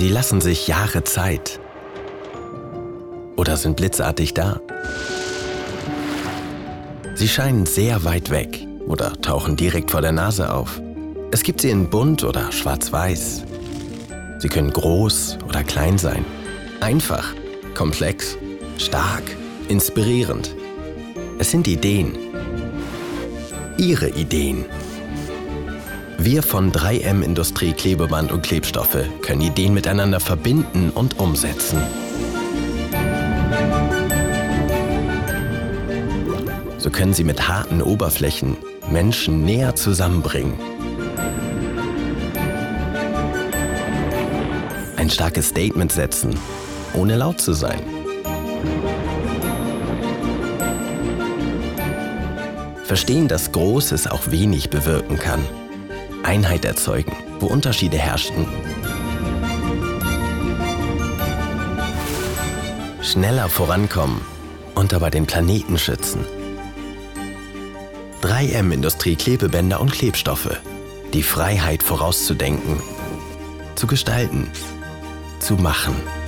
Sie lassen sich Jahre Zeit. Oder sind blitzartig da. Sie scheinen sehr weit weg oder tauchen direkt vor der Nase auf. Es gibt sie in bunt oder schwarz-weiß. Sie können groß oder klein sein. Einfach, komplex, stark, inspirierend. Es sind Ideen. Ihre Ideen. Wir von 3M Industrie Klebeband und Klebstoffe können Ideen miteinander verbinden und umsetzen. So können sie mit harten Oberflächen Menschen näher zusammenbringen. Ein starkes Statement setzen, ohne laut zu sein. Verstehen, dass Großes auch wenig bewirken kann. Einheit erzeugen, wo Unterschiede herrschten. Schneller vorankommen und dabei den Planeten schützen. 3M Industrie Klebebänder und Klebstoffe. Die Freiheit vorauszudenken, zu gestalten, zu machen.